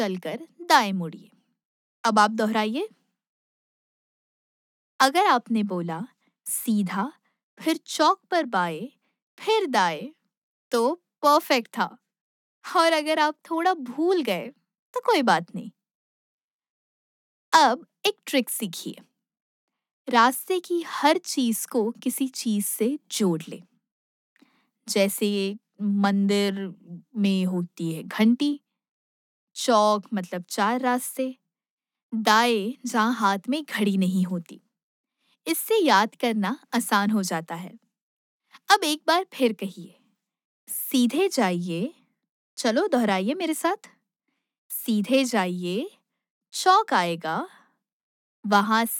चलकर दाएं मुड़िए। अब आप दोहराइए। अगर आपने बोला सीधा, फिर चौक पर बाएं, फिर दाएं, तो परफेक्ट था। और अगर आप थोड़ा भूल गए तो कोई बात नहीं। अब एक ट्रिक सीखिए। रास्ते की हर चीज को किसी चीज से जोड़ ले। जैसे मंदिर में होती है घंटी, चौक मतलब चार रास्ते, दाएं जहाँ हाथ में घड़ी नहीं होती। इससे याद करना आसान हो जाता है। अब एक बार फिर कहिए, सीधे जाइए। चलो दोहराइए मेरे साथ। सीधे जाइए, चौक आएगा, वहां